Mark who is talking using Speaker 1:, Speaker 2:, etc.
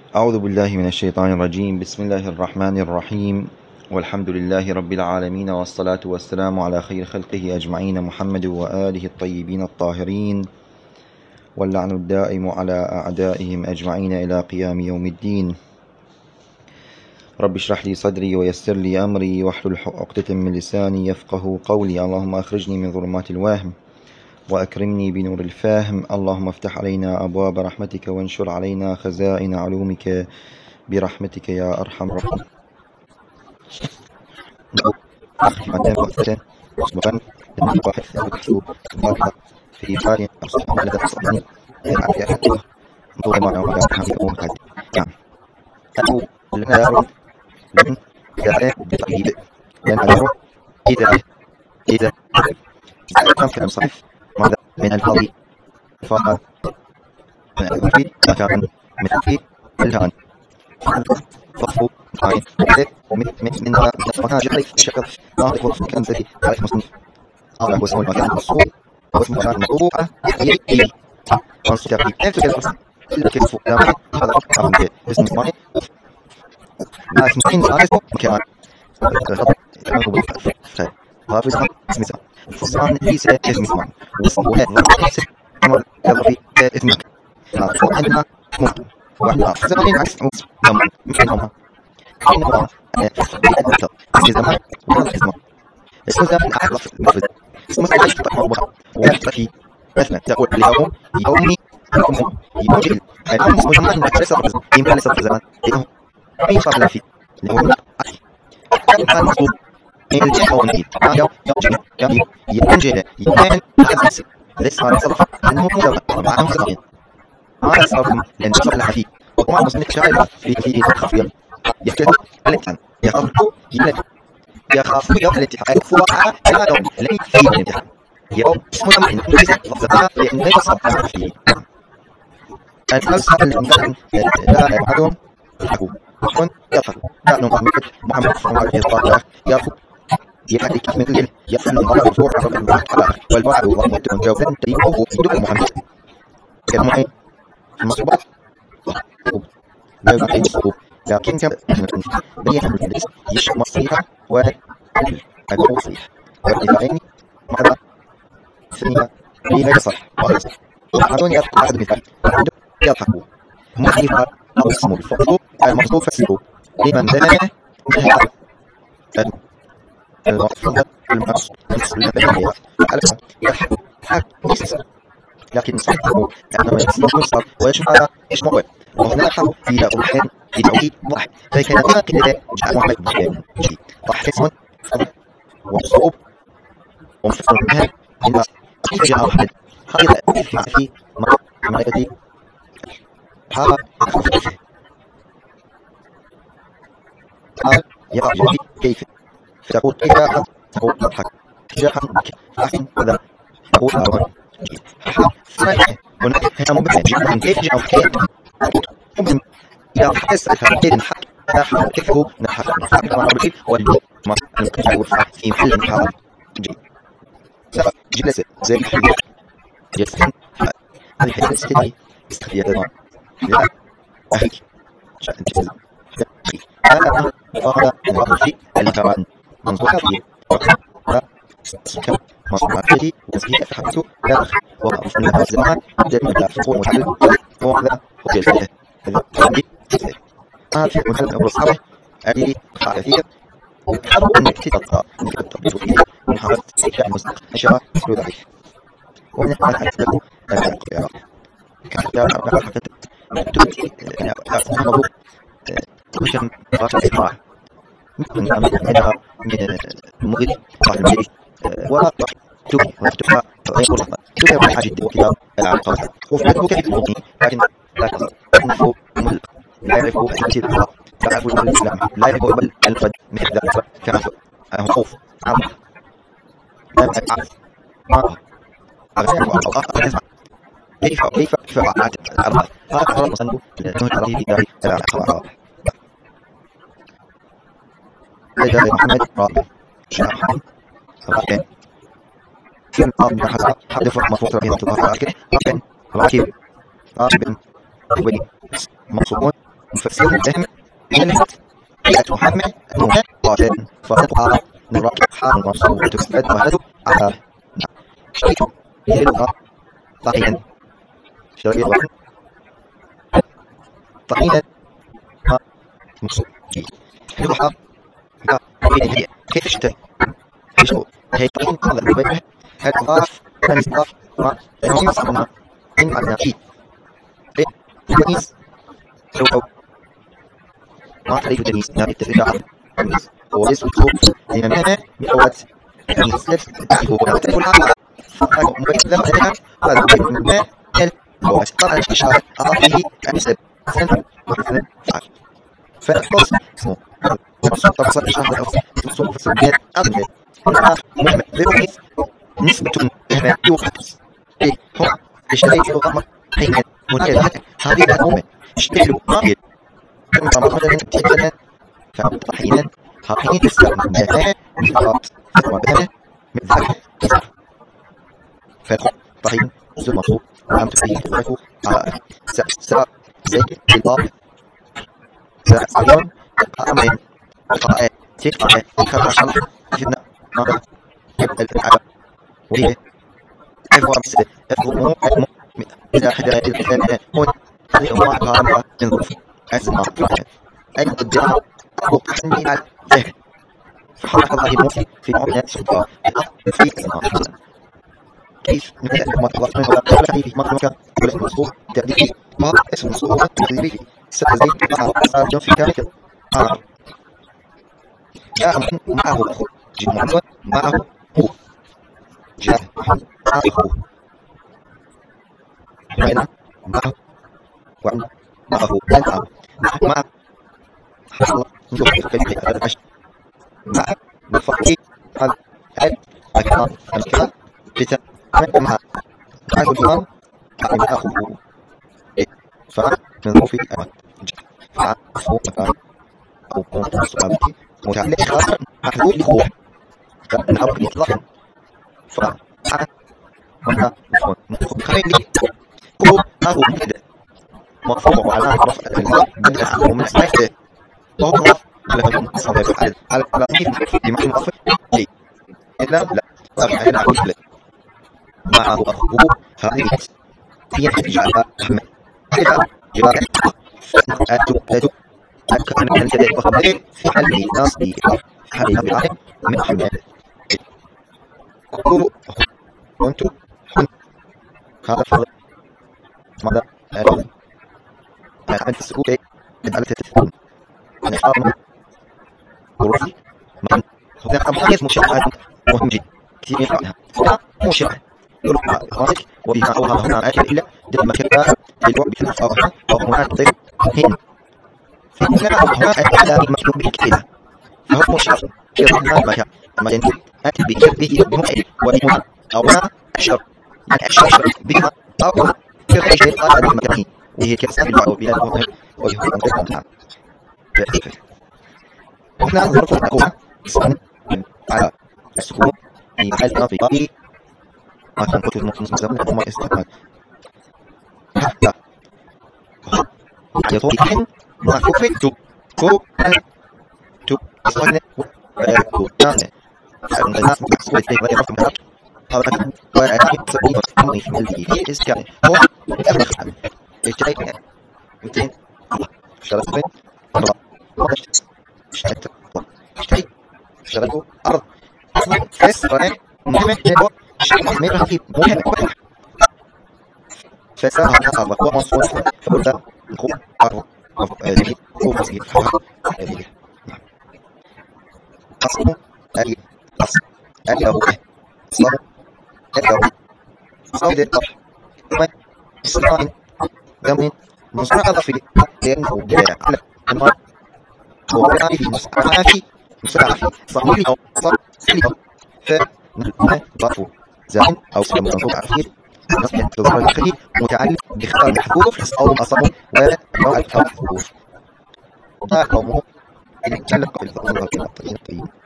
Speaker 1: أعوذ بالله من الشيطان الرجيم. بسم الله الرحمن الرحيم، والحمد لله رب العالمين، والصلاة والسلام على خير خلقه أجمعين محمد وآله الطيبين الطاهرين، واللعن الدائم على أعدائهم أجمعين إلى قيام يوم الدين. رب اشرح لي صدري ويسر لي أمري واحلل عقدة من لساني يفقه قولي. اللهم أخرجني من ظلمات الوهم وأكرمني بنور الفهم. اللهم افتح علينا أبواب رحمتك وانشر علينا خزائن علومك برحمتك يا أرحم الراحمين. ماذا من الفاضي فقط في مكان مثل الهان فصفو عين من مكان جحري شكل ناطق وصف مكان ذاتي تعرف مصنف هذا هو اسم المكان الصور واسم المكان الموضوعة يلي ونصف تقريب نفس الفصل إلا كيف هذا اسم اسمه ما اسمين هذا اسمه مكان هذا اسمه اسم اسمه فصلان ليس اسم اسمه واسمه ليس في اسمك عندنا ممكن واحد زمان عكس ممكن إنما اسم زمان وهذا اسمه اسم زمان أعرف لفظ اسم زمان يشتق مربوطة ويشتق في مثلا تقول اليوم يومي يوجد اليوم اسم زمان ليس لفظ يمكن ليس لفظ زمان إنه أي قبل في اليوم كان مصدوم الجهة والنبيل ينجل يبان يحدث ليس على صلح أنه مجرد معهم خطين هذا سبب لأن تصل الحديث وطبعا مصنف شاعر في خفير يكتب الامتحان يخاف يوم الامتحان فوقع هذا لن يفيد الامتحان يوم اسمه من ليس لفظتها لأن ليس صبتها فيه الفلسفة الإنسان لا يبعدهم يضحكوا وكن يضحكوا لأنه محمد صلى الله عليه وسلم يأخذ يحدث من الليل يفعل المرض الفور عرض المرض والبعض وضمت من جوزا تريبه يدوك محمد كالمعين المصروبات لا يمكن الصروب لكن كم بيّن المدرس يشرب مصريها والأدوء صريح والإذاعين مرضى سنية بيها يصح وأخص وحدون يضحك أحد مثال يضحكوا مخيفة أو اسمه الفضل المصروف فسيقوا لمن دلنا المقصود المقصود البيانات يضحك لكن نستخدمه لأنه يصل ويشمل يشمل وهناك في روحين في توحيد واحد فكان هناك كده جاء محمد بن ضحك اسمه ومصروب ومفسر منها إن جاء أحد هذا في معرفتي هذا يقع كيف تقول كيف تقول نضحك جاء لكن هذا تقول أدوان هناك هنا ممكن جدا كيف جاء كيف ممكن إذا حس الفرقين حق نحن كيف هو نحن ما نقول واللي ما نقول في محل نحن جلسة زي الحين جلسة هذه حياة استدعي استخدام لا أخي شأن جلسة هذا هذا الشيء اللي كمان منظور فيه كم مصنع فيه نسبية فحمته لا أخي وقف من هذا الزمان دائما لا فقور متعلم وهذا هو جلسة هذا في محل أول صعبة أدري حاجة وتحب أنك تتطلع أنك تطبط فيه من حالة سيكا المصدق أشياء سلو ضعيف ومن أحد أكتبه القيارة كانت دار أبناء حكت تؤتي أعطيها موضوع تكون غاية الإطلاع ممكن أن أمدها من المغير صاحب المجلس وتبني وتفتحها ويقول تبني من حاجة وكذا العلاقات وفي كيف تبني لكن لا تظهر أنه ملق لا يعرفه حاجة الإطلاع لا يعرفه المال الإسلام لا يعرفه بل الفد مثل ذلك كان خوف عمى لا أعرف ما أعرف كيف عادت الأرض هذا هو المصنف الجهد الرهيب في دار الأخبار لدى محمد رابع شرحهم رابع كم رابع حدث مفروض رابع تبقى لكن رابع راكب رابع ولي مقصود مفسر فهم كلمة محمد قاتل فتبقى نراك حال مصروف تستفاد وهذا على شيء يلقى طحينا شريط واحد طحينا مصروف حلوها كيف اشتري شو هي طحين هذا البيت الأضاف المصدر ما يوم صرنا إن عندنا شيء تمييز لو ما تعرف تمييز نبي تفرع تمييز هو اسم الخوف لأنها بقوة تمييز هو تقول هذا مبين له أنها هذا ما هو أستطاع الإشارة أعطيه أنسب سنة مثلا فالقص اسمه تفصل إشارة تصوف السبيل أضمن مهم بحيث نسبة مهما يوحدث هو اشتريت رقم حين هناك هذه الأمة اشتروا قابل كما مثلا تبدأ فحينا حين تستخدم بها فقط وبها من ذلك فطحين زر مطلوب وعم تفيه تفيه على ساعة زي الضابط ساعة اليوم أمين قراءة تقرأ كما شرح جدنا مرة العدد وهي أفضل إذا حدث الكلام هو هذه هو عبارة من ظروف أزمة أي الدعاء وقحني على ذهن فحرك الله الموت في معاملات سلطة في أزمة كيف نبدأ ما تغلط منه ولا تغلط فيه ما تغلط ولا المصروف تقديري ما اسم المصروف تقديري ستزيد معه جنب في كامل جاء معه أخو جيد محمد معه هو جاء معه هنا معه ومعه ينعم مع حصل نشوف كيف هذا مع بفضل هذا الكلام الكلام بتاع مع الكلام مع أخوه فمن في فعفو مكان أو كنت سؤالك متعلق آخر محدود لهو فنحاول إطلاقا فعلا هنا مخير لي كل أخو كده مفهوم على عرف الإنسان بدل أخو من سلاحه وهو على بمعنى مصر لي إلا لا أبقى هنا أقول لك معه أخوه هذه هي جعلها أحمد إذا جراك أدو أكثر من الجديد وخبرين في حل الناس دي حل الناس من حمد كلوا وانتو هذا فرق ماذا أنا عملت السكوكي بدأت تتفهم أنا أعلم ظروفي من هناك أمحيز مشاهد مهم جدا كثير يفعلها هنا مشاهد يلقى هناك وبها أو هنا أكل إلا دل مكان للوع بكل أوها أو هناك ضيف هنا هناك أكل المطلوب به كثيرا فهو مشاهد في هناك مكان أما ينتج أكل بكثير بمحيط ولمنا أو هنا أشر يعني أشر بها أو في أي شيء قال هذه المكان هي كيف أو بلاد المهم ويهو أنتم هنا ظروف الأقوى اسمه على السكون في محل نظيفي ما كان قلت المصمم وما استعمال حتى يطلقين ما كفيت كو أصلا وكان الناس مكسوة في غير رفض مهارك هذا وأكيد سبيل مصمم في الذي إسكان هو أفضل اشتريت 200 اشتريت بين اشتريت أرض أصلا فاس رأي مهمة هو شيء مهمة خفيف مهم فاس هذا هو مصروف فقلت نقوم أرض هذه هو مصير هذه أصلا أي أصلا أي أبو أصلا أي أبو أصلا أي أبو أصلا دمين مصنع في لأنه على المرء وقال في مصنع في صحيح أو صحيح فنحن ضعف زائد أو سلم منطوق عفير نصبح تظهر الخليل متعلق باختار الحروف أو الأصم ونوع الحروف وقال قومه إن تعلق بالضرورة في الطريق